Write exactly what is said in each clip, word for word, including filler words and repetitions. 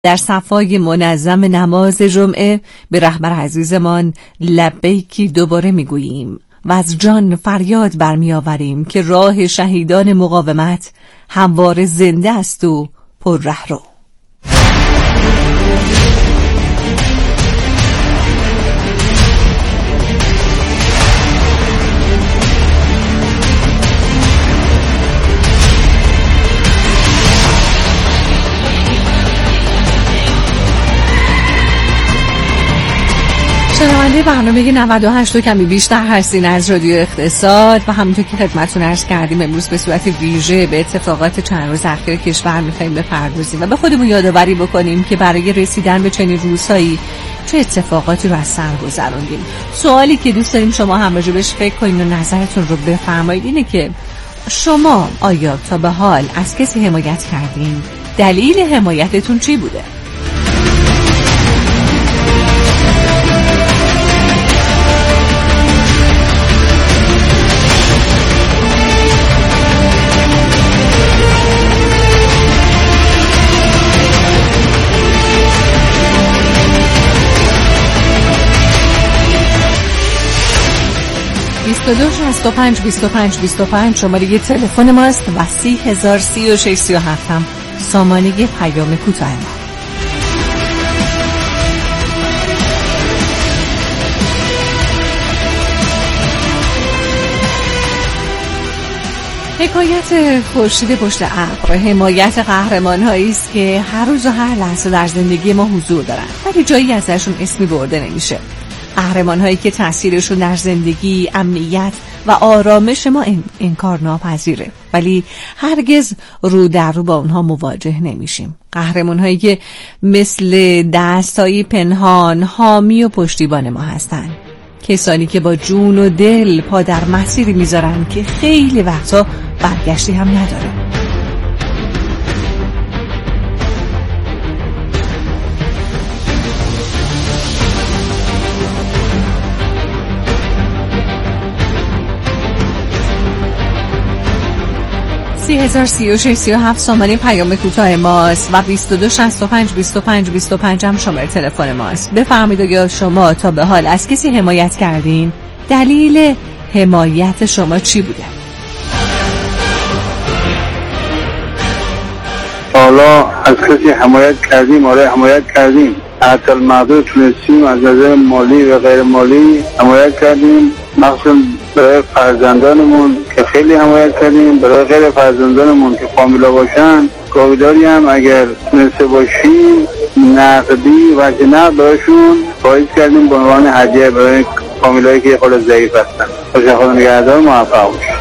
در صفای منظم نماز جمعه به رهبر عزیزمان لبیکی دوباره میگوییم و از جان فریاد برمی آوریم که راه شهیدان مقاومت همواره زنده است و پر رهرو. شنونده برنامه نود و هشت و کمی بیشتر هستین از رادیو اقتصاد و همونطور که خدمتتون عرض کردیم امروز به صورت ویژه به اتفاقات چند روز اخیر کشور می‌خوایم بپردازیم و به خودمون یادآوری بکنیم که برای رسیدن به چنین روزهایی چه اتفاقاتی رو از سر گذروندیم. سوالی که دوست داریم شما هم راجبش فکر کنین و نظرتون رو بفرمایید اینه که شما آیا تا به حال از کسی حمایت کردین؟ دلیل حمایتتون چی بوده؟ بیست و دو شصت و پنج بیست و پنج بیست و پنج شماره تلفن ماست و سی هزار سی و شش سی و هفت هم سامانه پیام کوتاه ما. حکایت خورشید پشت ابر حمایت قهرمان هایی است که هر روز و هر لحظه در زندگی ما حضور دارن ولی جایی ازشون اسمی برده نمیشه. قهرمان هایی که تأثیرشون در زندگی، امنیت و آرامش ما انکار ناپذیره ولی هرگز رو در رو با اونها مواجه نمیشیم. قهرمان هایی که مثل دستایی پنهان حامی و پشتیبان ما هستن، کسانی که با جون و دل پا در مسیری میذارن که خیلی وقتا برگشتی هم نداره. سی هزار سی و شش سی و هفت سامانه پیام کوتاه ماست و بیست و دو شصت و پنج بیست و پنج بیست و پنج هم شماره تلفن ماست. بفرمایید اگه شما تا به حال از کسی حمایت کردین، دلیل حمایت شما چی بوده؟ حالا از کسی حمایت کردیم، آره حمایت کردیم، حتی المقدور تونستیم از نظر مالی و غیر مالی حمایت کردیم، مخصوصا برای فرزندانمون که خیلی حمایت کردیم، برای غیر فرزندانمون که فامیلا باشن گاهی‌داری هم اگر تونسته باشیم نقدی و جناب براشون باعث کردیم به عنوان هدیه برای فامیلایی که خود ضعیف هستن. خوشا خدا نگهدار، موفق باشید.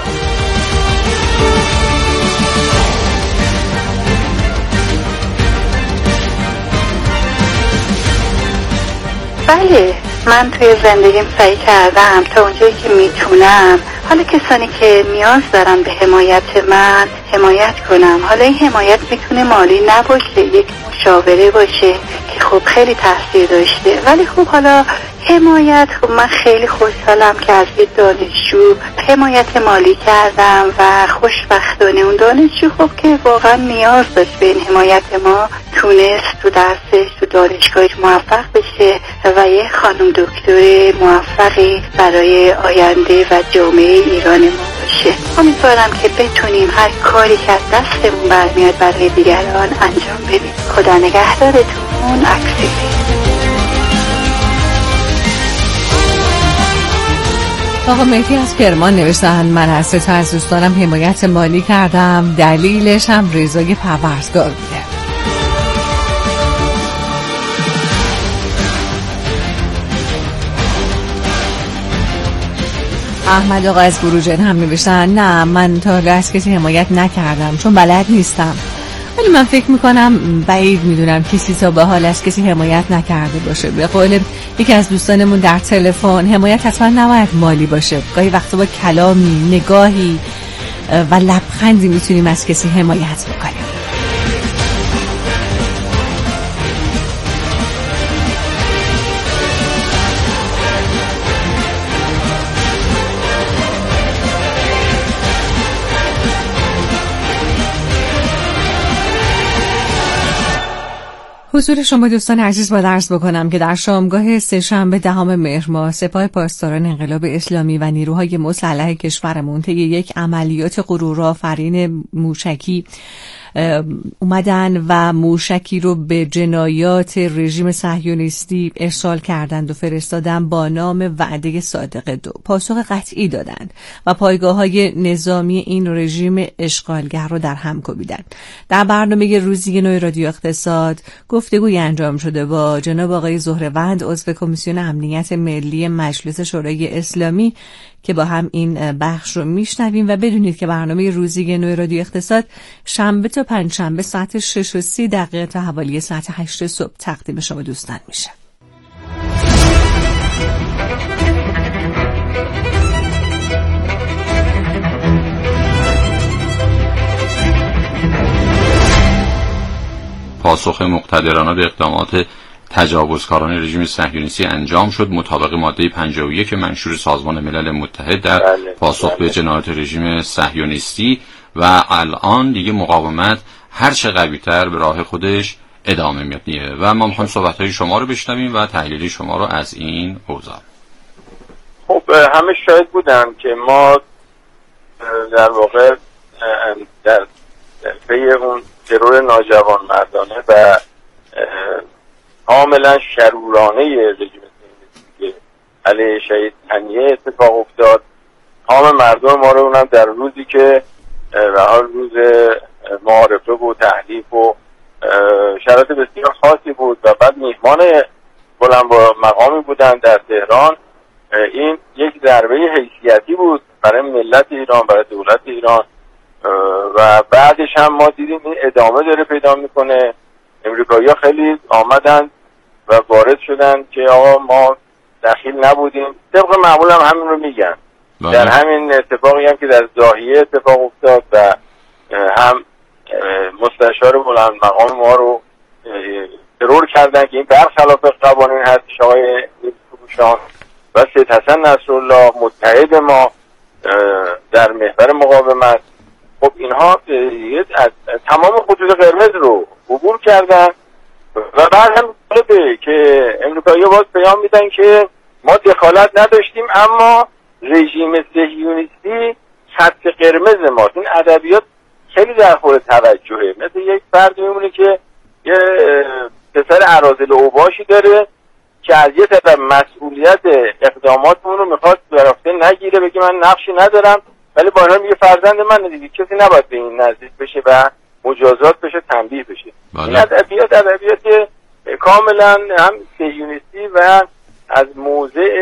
بله، من توی زندگیم سعی کردم تا اونجایی که میتونم حالا کسانی که نیاز دارن به حمایت من حمایت کنم. حالا این حمایت میتونه مالی نباشه، یک مشاوره باشه که خب خیلی تاثیر داشته، ولی خب حالا حمایت، خب من خیلی خوشحالم که از یه دانشجو حمایت مالی کردم و خوشبختانه اون دانشجو خب که واقعا نیاز داشت به این حمایت ما تونست تو درسش تو دانشگاهش موفق بشه و یه خانم دکتر موفقی برای آینده و جامعه ایران ما باشه. امیدوارم که بتونیم هر کاری که از دستمون برمیاد برای دیگران انجام بدیم. خدا نگهدارتون. عکسی آقا مهدی از کرمان نوشتن من از سه تا از دوستانم حمایت مالی کردم، دلیلش هم رضای پروردگار بوده. احمد آقا از بروجن هم نوشتن نه من تا از کسی حمایت نکردم چون بلد نیستم، ولی من فکر میکنم بعید میدونم کسی تا به حال از کسی حمایت نکرده باشه. به قول یکی از دوستانمون در تلفن حمایت حتما نباید مالی باشه، گاهی وقتا با کلامی، نگاهی و لبخندی میتونیم از کسی حمایت بکنیم. حضور شما دوستان عزیز با درس بکنم که در شامگاه سه‌شنبه دهم مهر ماه سپاه پاسداران انقلاب اسلامی و نیروهای مسلح کشورمون طی یک عملیات غرورآفرین موشکی اومدن و موشکی رو به جنایات رژیم صهیونیستی ارسال کردند و فرستادن با نام وعده صادق دو. پاسخ قطعی دادند و پایگاه‌های نظامی این رژیم اشغالگر رو در هم کوبیدند. در برنامه روزی نو رادیو اقتصاد گفتگوی انجام شده با جناب آقای زهروند عضو کمیسیون امنیت ملی مجلس شورای اسلامی که با هم این بخش رو میشنویم و بدونید که برنامه روزی نو رادیو اقتصاد شنبه تا پنجشنبه ساعت شش و سی دقیقه تا حوالی ساعت هشت صبح تقدیم شما دوستان میشه. پاسخ مقتدرانه به اقدامات تجاوزکاران رژیم صهیونیستی انجام شد مطابق ماده پنجاه و یک منشور سازمان ملل متحد در بله، پاسخ به بله. جنایات رژیم صهیونیستی و الان دیگه مقاومت هر چه قوی‌تر به راه خودش ادامه میده و ما میخوایم صحبت‌های شما رو بشنویم و تحلیل شما رو از این اوضاع. خب همه شاهد بودن که ما در واقع در پی اون ترور ناجوان مردانه و کاملا شرورانه رژیم صهیونیستی علیه شهید هنیه اتفاق افتاد. تمام مردم ما رو اونم در روزی که به حال روز معارفه و تحریف و شرایط بسیار خاصی بود و بعد میهمان بلند با مقامی بودن در تهران. این یک ضربه حیثیتی بود برای ملت ایران، برای دولت ایران و بعدش هم ما دیدیم این ادامه داره پیدا میکنه. امریکایی‌ها خیلی آمدن و وارد شدن که آقا ما دخیل نبودیم، طبق معمول هم همین رو میگن. بله. در همین اتفاقی هم که در ضاحیه اتفاق افتاد و هم مستشار بلند مقام ما رو ترور کردن که این برخلاف قوانین هستش آقای نیکوشان و سید حسن نصرالله متحد ما در محور مقاومت. خب اینها از تمام خطوط قرمز رو عبور کردن و بعد هم بده که امریکایی باز پیام میدن که ما دخالت نداشتیم اما رژیم صهیونیستی خط قرمز ماست. این ادبیات خیلی در خور توجهه. مثل یک فرد میمونه که یه پسر اراذل اوباشی داره که از یه طرف مسئولیت اقداماتمون رو میخواد برافته نگیره، بگه من نقشی ندارم، ولی با اینا میگه فرزند من دیگه کسی نباید به این نزدیک بشه و مجازات بشه، تنبیه بشه. بله. این ادبیات ادبیات کاملا هم صهیونیستی و از موضع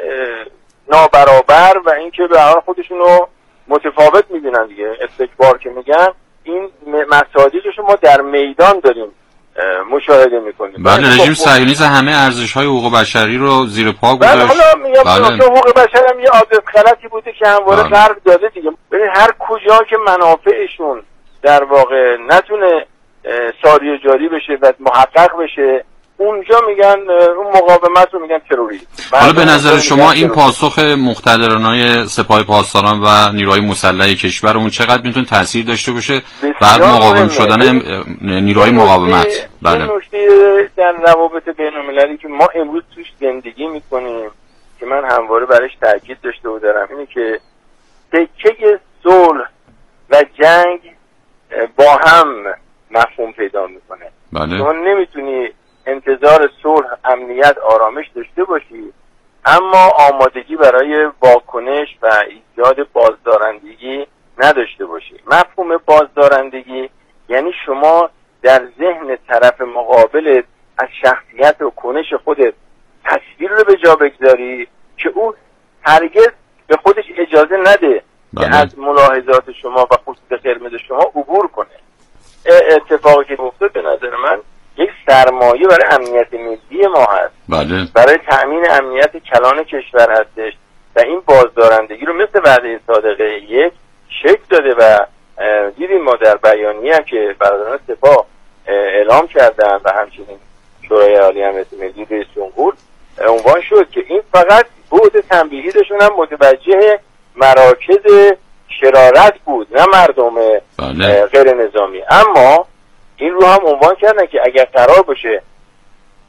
نابرابر و اینکه به هر خودشون رو متفاوت میدونن دیگه، استکبار که میگن. این مصادیقش ما در میدان داریم مشاهده میکنیم. بله، رژیم صهیونیست همه ارزش‌های حقوق بشری رو زیر پا گذاشت. بله، حالا میگم بله. که حقوق بشر هم یه عادت غلطی بوده که همواره بله. غرب داده دیگه. ببین هر کجا که منافعشون در واقع نتونه ساری و جاری بشه و محقق بشه، اونجا میگن اون مقاومت رو میگن تروریسم. حالا به نظر شما این پاسخ مقتدرانه سپاه پاسداران و نیروهای مسلح کشور اون چقدر میتونه تاثیر داشته باشه بعد مقاوم شدن نیروهای مقاومت؟ بله. این نکته در روابط بین‌المللی که ما امروز توش زندگی میکنیم که من همواره برایش تاکید داشته و دارم اینه که تکه صلح و جنگ با هم مفهوم پیدا میکنه. بله. شما نمیتونی انتظار صلح، امنیت، آرامش داشته باشی اما آمادگی برای واکنش و ایجاد بازدارندگی نداشته باشی. مفهوم بازدارندگی یعنی شما در ذهن طرف مقابل از شخصیت و کنش خودت تصویر رو به جا بگذاری که او هرگز به خودش اجازه نده بله. که از ملاحظات شما و خطوط قرمز شما عبور کنه. اتفاقی که افتاد به نظر من یک سرمایه برای امنیت ملی ما هست. بله. برای تأمین امنیت کلان کشور هستش و این بازدارندگی رو مثل وعده صادقه یک شکل داده و دیدیم ما در بیانیه هم که برادران سپاه اعلام کردن و همچنین شورای عالی امنیت ملی رئیس جمهور عنوان شد که این فقط بعد تنبیهی داشتن هم متوجه مراکز شرارت بود نه مردم بله. غیر نظامی. اما این رو هم عنوان کردن که اگر قرار باشه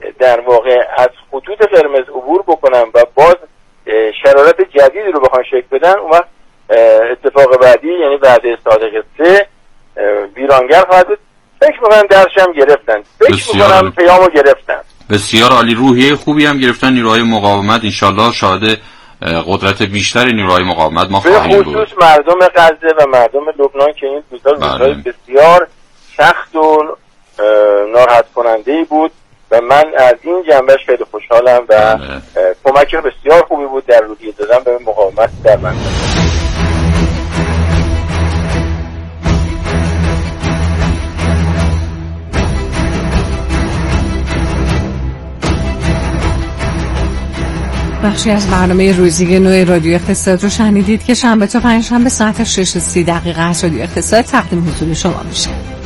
در واقع از خطوط قرمز عبور بکنن و باز شرارت جدیدی رو بخوان شکل بدن، اون وقت اتفاق بعدی یعنی بعد صادق سه ویرانگر خواهد بود. فکر میکنم درش هم گرفتن، فکر میکنم پیامو گرفتن. بسیار عالی، روحیه خوبی هم گرفتن نیروهای مقاومت. انشالله شاهد قدرت بیشتر نیروهای مقاومت ما خواهیم بود، به خصوص مردم غزه و مردم لبنان که این روزها روزهای بسیار سخت و ناراحت کننده بود و من از این جنبش خیلی خوشحالم و کمک بسیار خوبی بود در روحیه دادن به مقاومت در منطقه. بخشی از برنامه روزی نو رادیو اقتصاد رو شنیدید که شنبه تا پنجشنبه ساعت شش و سی دقیقه از رادیو اقتصاد تقدیم حضور شما میشه.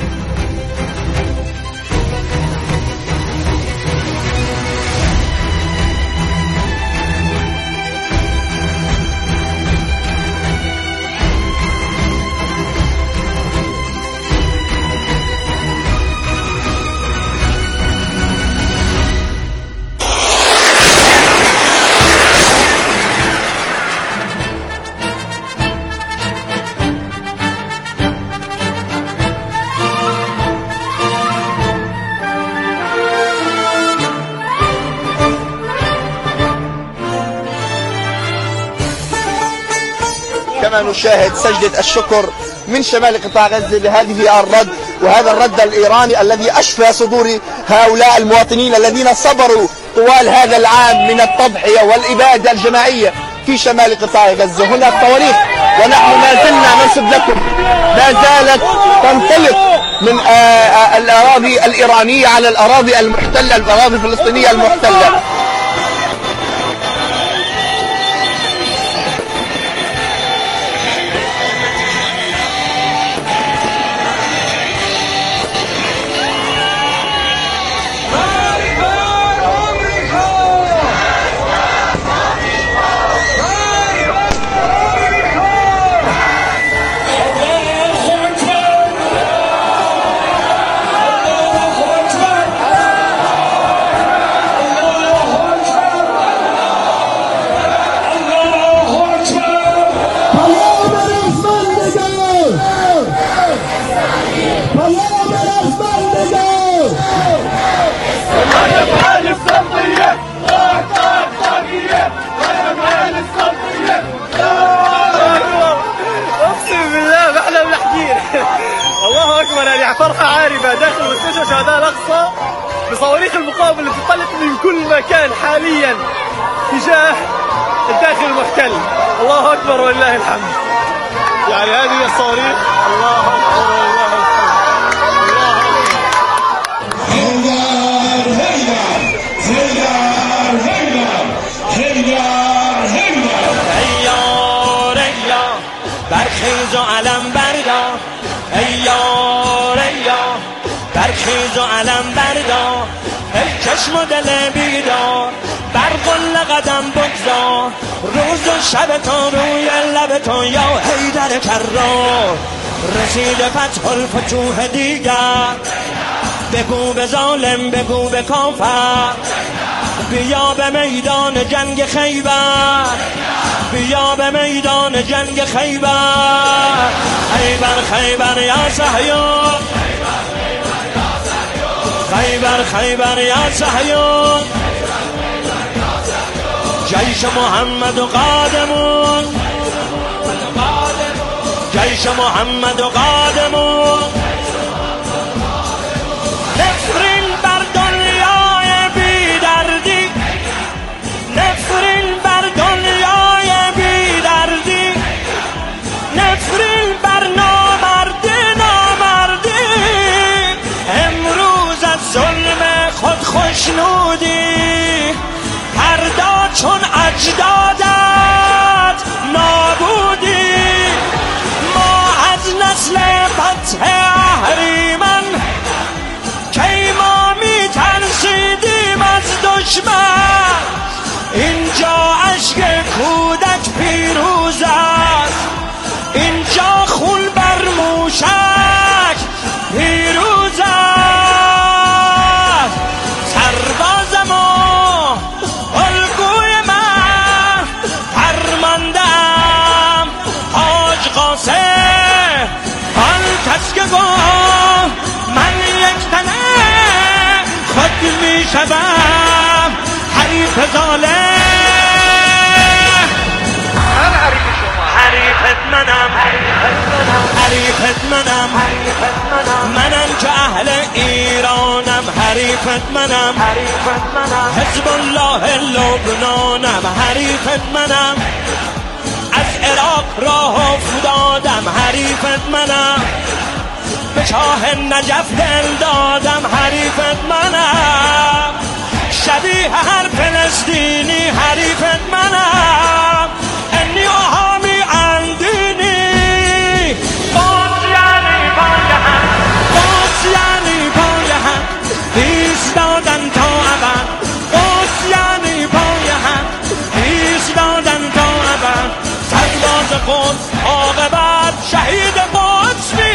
نشاهد سجدة الشكر من شمال قطاع غزة لهذه الرد، وهذا الرد الإيراني الذي أشفى صدور هؤلاء المواطنين الذين صبروا طوال هذا العام من التضحية والإبادة الجماعية في شمال قطاع غزة. هنا التواريخ ونحن ما زلنا ننسب لكم، ما زالت تنطلق من الأراضي الإيرانية على الأراضي المحتلة، الأراضي الفلسطينية المحتلة. فرحة عاربة داخل مستشفى شهداء الأقصى بصواريخ المقاومة اللي تنطلق من كل مكان حاليا تجاه الداخل المحتل. الله أكبر ولله الحمد. يعني هذه الصواريخ. الله أكبر ولله الحمد. هيدر هيدر هيدر هيدر هيدر هيار هيار برخیز و علم بردار، هیار هیار برخیز و علم بردار، ای چشم و دل بیدار بر قل قدم بگذار، روز و شب تو روی لب تو یا حیدر کرار، رسید فتح الفتوح دیگر، بگو به ظالم بگو به کافر، بیا به میدان جنگ خیبر، بیا به میدان جنگ خیبر، خیبر خیبر یا صهیون، خیبر خیبر یا صهیون، جیش محمد و قادمون، جیش محمد و قادمون، نفرین بر دنیای بی دردی، نفرین بر دنیای بی دردی، نفرین بر نامردی نامردی، امروز از ظلم خود خوشنودی، فردا چون اجدادت نابودی، ما از نسل فتح اهریمن کی ما می ترسیدیم از دشمن، اینجا عشق کودک پیروز است، اینجا خون بر موشک پیروز است، سرباز و من یک تنه خود می شدم حریف ظالم. من حریف شما، حریفت منم، حریفت منم، منم که اهل ایرانم. حریفت منم، حزب الله لبنانم. حریفت منم، از عراق راه افتادم. حریفت منم، به شاه نجف دل دادم. حریفت منم، شبیه هر فلسطینی. حریفت منم، انی آهامی اندینی. باز یعنی پای هم، باز یعنی پای هم ایستادن تا ابد. باز یعنی پای هم ایستادن تا ابد. سرباز قدس عاقبت شهید قدس می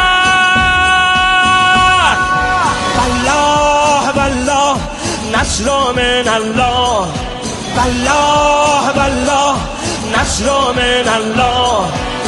شود. والله والله نصر من الله، والله والله نصر من الله.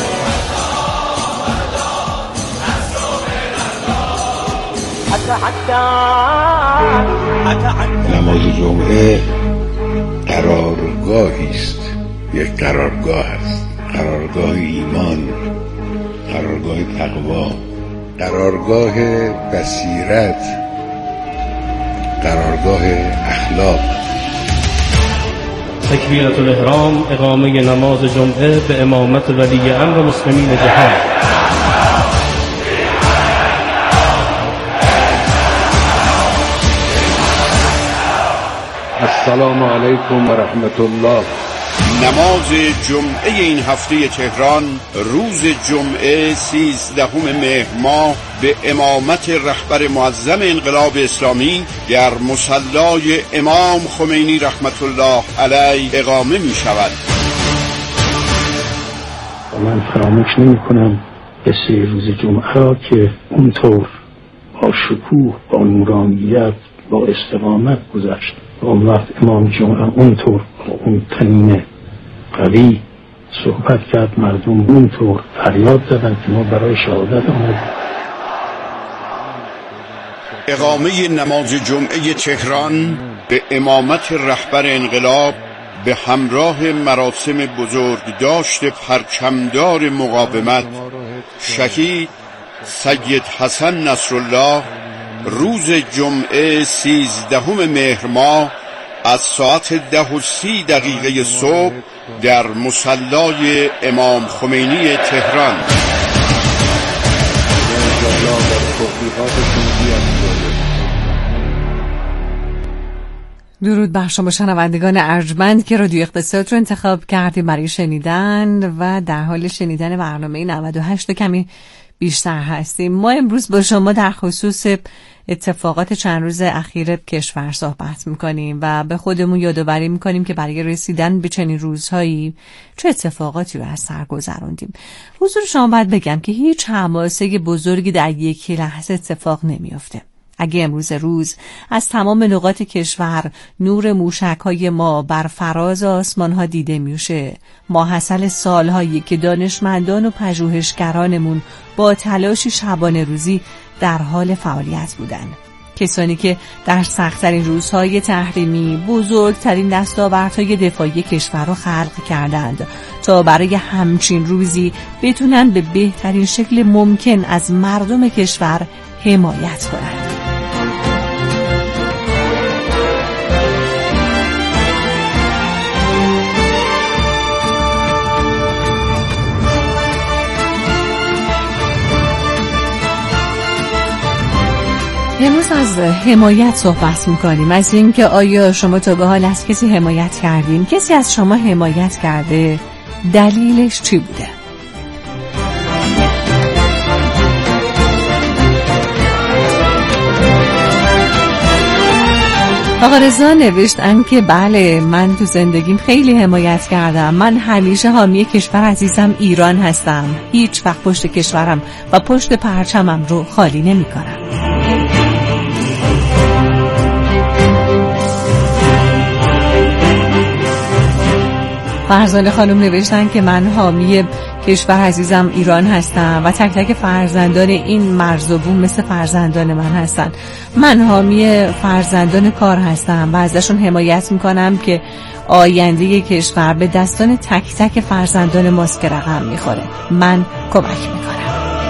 نماز جمعه قرارگاهی است، یک قرارگاه است، قرارگاه ایمان، قرارگاه تقوا، قرارگاه بصیرت، قرارگاه اخلاق. تکبیرة الاحرام، اقامه نماز جمعه به امامت ولی امر مسلمین جهان. السلام علیکم و رحمت الله. نماز جمعه این هفته تهران روز جمعه سیزدهم مهر ماه به امامت رهبر معظم انقلاب اسلامی در مصلی امام خمینی رحمت الله علیه اقامه می شود. من فراموش نمی کنم قصه روز جمعه را که اونطور با شکوه، با نورانیت، با استقامت گذشت. اون وقت امام جمعه اونطور با اون طنین قوی صحبت کرد، مردم اونطور فریاد زدن که ما برای شهادت آمدیم. اقامه نماز جمعه تهران به امامت رهبر انقلاب به همراه مراسم بزرگداشت پرچمدار مقاومت شهید سید حسن نصرالله روز جمعه سیزدهم مهر ماه از ساعت ده و سی دقیقه صبح در مصلی امام خمینی تهران. درود بر شما شنوندگان ارجمند که رادیو اقتصاد رو انتخاب کردیم برای شنیدن و در حال شنیدن برنامه نود و هشت کمی بیشتر هستیم. ما امروز با شما در خصوص اتفاقات چند روز اخیر کشور صحبت میکنیم و به خودمون یادآوری میکنیم که برای رسیدن به چنین روزهایی چه اتفاقاتی رو از سر گذروندیم. حضور شما باید بگم که هیچ حماسه بزرگی در یک لحظه اتفاق نمیافته. اگه امروز روز از تمام نقاط کشور نور موشک‌های ما بر فراز آسمان‌ها دیده میشه، ماحصل سال‌هایی که دانشمندان و پژوهشگرانمون با تلاشی شبانه روزی در حال فعالیت بودن. کسانی که در سخت‌ترین روزهای تحریمی بزرگترین دستاوردهای دفاعی کشور رو خلق کردند تا برای همچین روزی بتونن به بهترین شکل ممکن از مردم کشور حمایت کنند. امروز از حمایت صحبت میکنیم، از این که آیا شما تا به حال از کسی حمایت کردین؟ کسی از شما حمایت کرده؟ دلیلش چی بوده؟ آقا رضا نوشتن که بله، من تو زندگیم خیلی حمایت کردم. من همیشه حامی کشور عزیزم ایران هستم. هیچ وقت پشت کشورم و پشت پرچمم رو خالی نمی کنم. فرزانه خانم نوشتن که من حامی کشور عزیزم ایران هستم و تک تک فرزندان این مرز و بوم مثل فرزندان من هستن. من حامی فرزندان کار هستم و ازشون حمایت میکنم که آینده کشور به دستان تک تک فرزندان ماست که رقم میخوره. من کمک میکنم.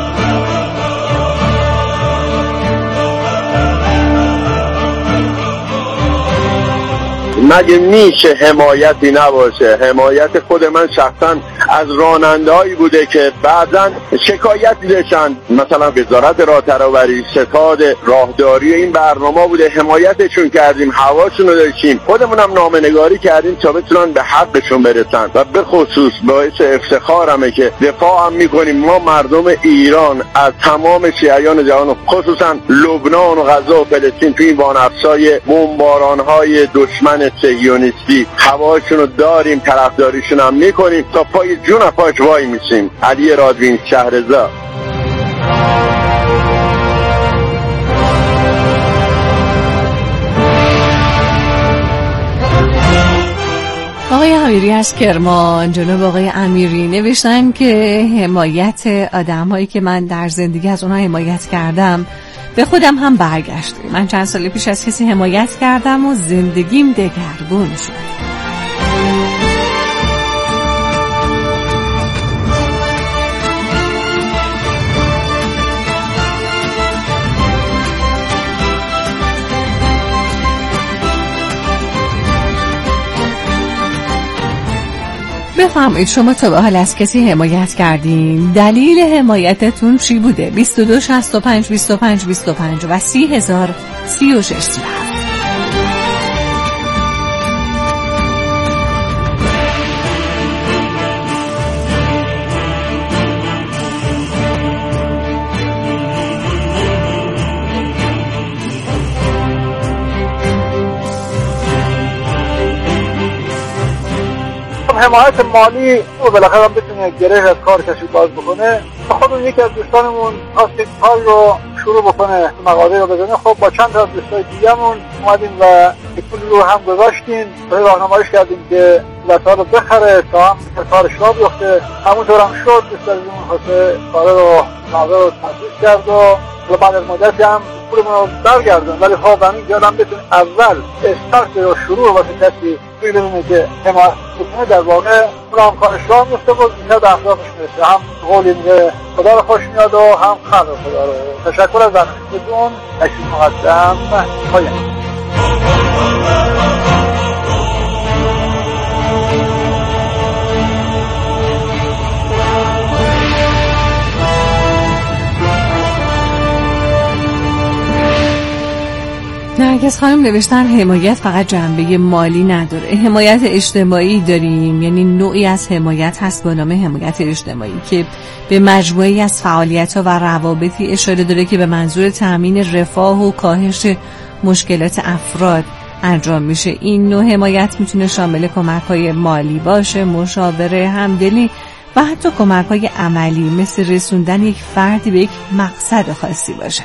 مگه میشه حمایتی نباشه؟ حمایت خود من شخصا از راننده‌هایی بوده که بعضا شکایتی داشتن، مثلا وزارت راه ترابری، ستاد راهداری این برنامه بوده، حمایتشون کردیم، هواشون رو داشتیم، خودمونم نامه‌نگاری کردیم تا بتونن به حقشون برسن و به خصوص باعث افتخارمه که دفاع هم میکنیم ما مردم ایران از تمام شیعیان جهان، خصوصا لبنان و غزه و فلسطین توی این وانفسای بمباران‌های دشمن صهیونیستی هواشون رو داریم، طرفداریشون هم میکنیم تا پای جون پاش وای میسیم. علی رادوین، شهرزاد. آقای امیری از کرمان، جناب آقای امیری نوشتن که حمایت آدم‌هایی که من در زندگی از اونها حمایت کردم به خودم هم برگشته. من چند سال پیش از کسی حمایت کردم و زندگیم دگرگون شد. بفرمایید شما تا به حال از کسی حمایت کردین؟ دلیل حمایتتون چی بوده؟ بیست و دو شصت و پنج بیست و پنج بیست و پنج و سی هزار سی و شش. حمایت مالی و بالاخره هم بتونه گره از کار کسی باز بکنه. خودمون یکی از دوستانمون خواست کار رو شروع بکنه، مغازه رو بزنه. خب با چند تا از دوستای دیگه‌مون اومدیم و پول رو هم گذاشتیم، راهنماییش کردیم که لطا رو بخره تا هم کارش را بیفته. همونطور هم شد. دوستانمون خواسته کار رو مغازه رو تاسیس کرد و بعد از مدتی هم پولمون رو برگردون. ولی خب همین جادم بتونه اول استارت رو شروع واسه کسی ببینه که حمایت بکنه، در واقع اونم کارش را میفته و اینجا به اخلاقش میرسه. هم قولی میگه خدا رو خوش میاد و هم خلق خدا رو. تشکر از زحمتتون. تشکر مقدم. پایان. نرگس خانم نوشتن حمایت فقط جنبه مالی نداره، حمایت اجتماعی داریم، یعنی نوعی از حمایت هست با نام حمایت اجتماعی که به مجموعی از فعالیت‌ها و روابطی اشاره داره که به منظور تأمین رفاه و کاهش مشکلات افراد انجام میشه. این نوع حمایت میتونه شامل کمک‌های مالی باشه، مشاوره، همدلی و حتی کمک‌های عملی مثل رسوندن یک فردی به یک مقصد خاصی باشه.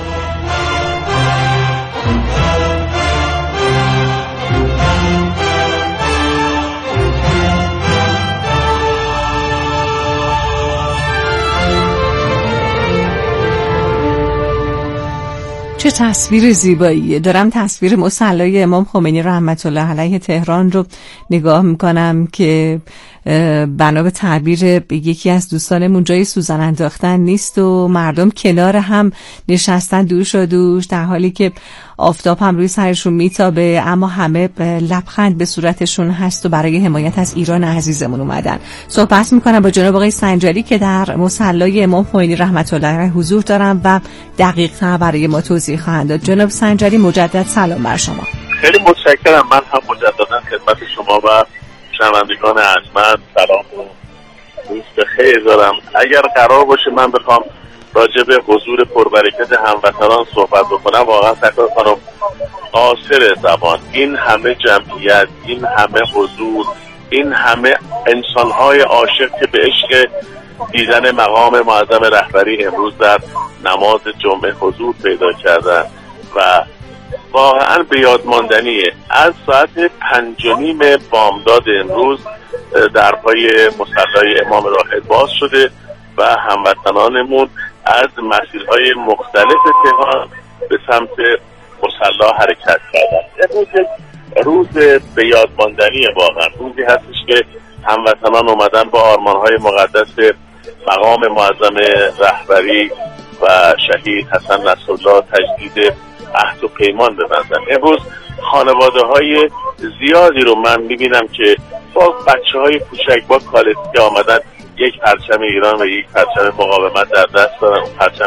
چه تصویر زیباییه. دارم تصویر مصلی امام خمینی رحمت الله علیه تهران رو نگاه میکنم که بنا به تعبیر یکی از دوستانمون جای سوزن انداختن نیست و مردم کنار هم نشستن دوش و دوش، در حالی که آفتاب هم روی سرشون میتابه اما همه لبخند به صورتشون هست و برای حمایت از ایران عزیزمون اومدن. صحبت میکنم با جناب آقای سنجری که در مصلی امام خمینی رحمت الله علیه حضور دارم و دقیق تر برای ما توضیح خواهند داد. جناب سنجری مجدد سلام بر شما. خیلی متشکرم. من هم مجددا خدمت شما و شنوندگان ارجمند سلام و روز بخیر دارم. اگر قرار باشه من بخوام راجع به حضور پربرکت هموطنان صحبت بکنم، واقعا سرکار خانم قاصر زبان، این همه جمعیت، این همه حضور، این همه انسان‌های عاشق که به عشق دیدن مقام معظم رهبری امروز در نماز جمعه حضور پیدا کردن و واقعا به یاد ماندنیه. از ساعت پنج و نیم بامداد امروز درپای مصلی امام راحل باز شده و هموطنانمون از مسیرهای مختلف تهران به سمت مصلی حرکت کردن. امروز روز به یاد ماندنی، واقعا روزی هستش که هموطنان اومدن با آرمانهای مقدس مقام معظم رهبری و شهید حسن نصرالله تجدید عهد و پیمان ببندن. امروز خانواده های زیادی رو من میبینم که با بچه های کوچک با کالسکه آمدن یک پرچم ایران و یک پرچم مقاومت در دست دارن. پرچم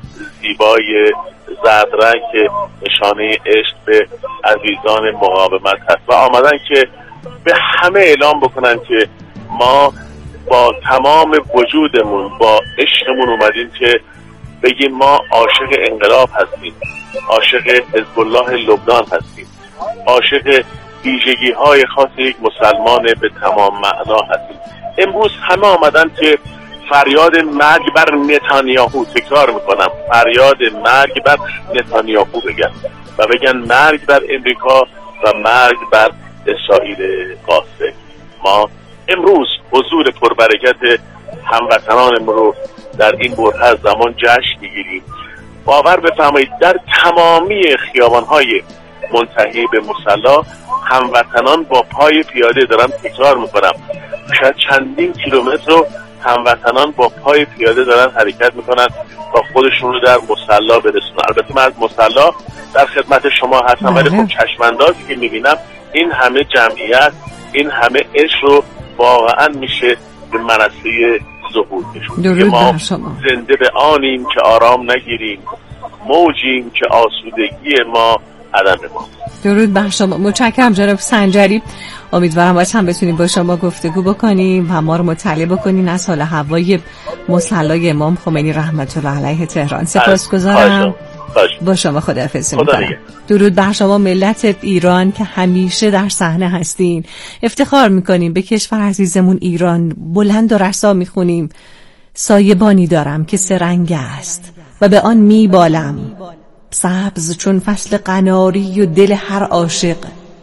زیبای زرد رنگ که نشانه عشق به عزیزان مقاومت هست و آمدن که به همه اعلام بکنن که ما با تمام وجودمون با عشقمون اومدیم که بگیم ما عاشق انقلاب هستیم، عاشق حزب الله لبنان هستیم، عاشق ویژگی های خاص یک مسلمان به تمام معنا هستیم. امروز همه آمدن که فریاد مرگ بر نتانیاهو، تکرار میکنم، فریاد مرگ بر نتانیاهو بگن و بگن مرگ بر امریکا و مرگ بر اسرائیل قاسم. ما امروز حضور پربرکت هموطنانمون رو در این برهه از زمان جشن میگیریم. باور بفرمایید در تمامی خیابان‌های منتهی به مصلی هموطنان با پای پیاده، دارم تکرار میکنم، شاید چندین کیلومتر رو هموطنان با پای پیاده دارن حرکت میکنن تا خودشون رو در مصلی برسونن. البته من از مصلی در خدمت شما هستم، ولی خب چشماندازی که میبینم این همه جمعیت، این همه عشق رو واقعا میشه به منصه ظهور نشون که ما زنده به آنیم که آرام نگیریم، موجیم که آسودگی ما عدم ما. درود بر شما. متشکرم جناب سنجری. امیدوارم باز هم بتونیم با شما گفتگو بکنیم و ما رو مطلع بکنین از حال هوای مصلی امام خمینی رحمت الله علیه تهران. سپاسگزارم. با شما خداحافظی می‌کنم. درود بر شما ملت ایران که همیشه در صحنه هستین. افتخار می‌کنیم به کشور عزیزمون ایران. بلند و رسا می‌خونیم سایبانی دارم که سرنگ است و به آن میبالم، سبز چون فصل قناری و دل هر عاشق،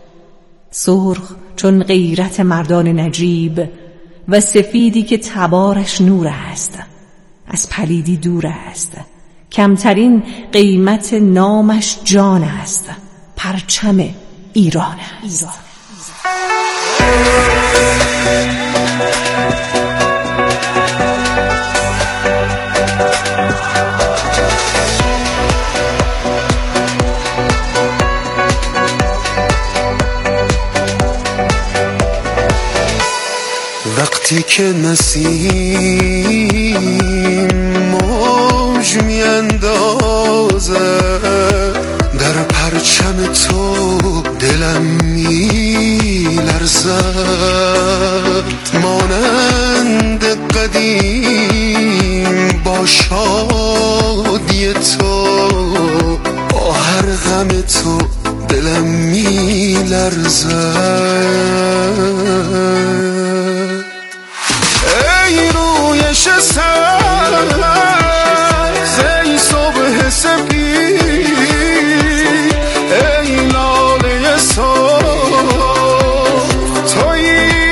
سرخ چون غیرت مردان نجیب و سفیدی که تبارش نور است، از پلیدی دور است، کمترین قیمت نامش جان است، پرچم ایران است. وقتی که نسیم موج میاندازه در پرچم تو دلم میلرزد، مانند قدیم با شادی تو، با هر غم تو دلم میلرزد. ای رویش سبز، ای صبح سپید، ای لاله سرخ، توی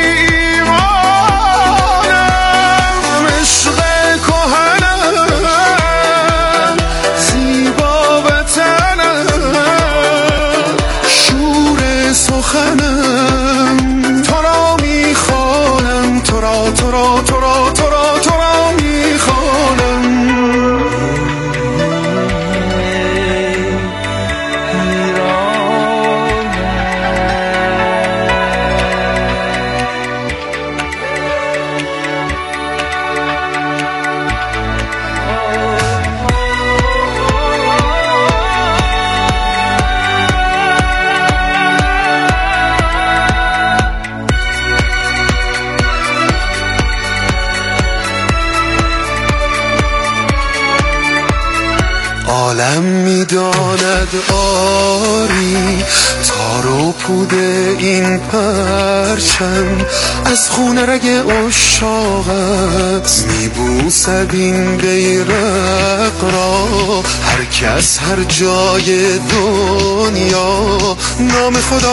ایمانم، عشق کهنم، زیبا وطنم، شور سخنم، تو را میخوانم، تو را تو را تو را تو را تو را میخوانم. عالم میداند آری تار و پود این پرچم، از خون رگ عشاقت میبوسد این بیرق را، هر کس هر جای دنیا نام خدا